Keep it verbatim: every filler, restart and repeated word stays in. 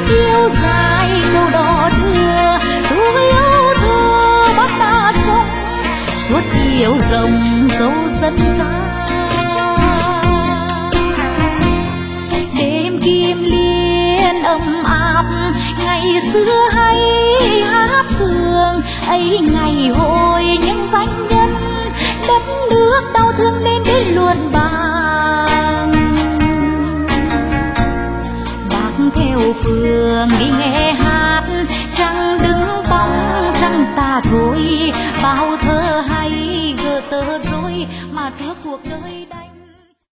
yêu dài câu đỏ thưa tôi yêu thơ bắt ta sông suốt chiều rồng câu dân ca. Đêm kim liên ấm áp ngày xưa hay hát thường ấy, ngày hồi những danh nhân đất nước đau thương nên đến luôn bàng. Bác theo phường đi nghe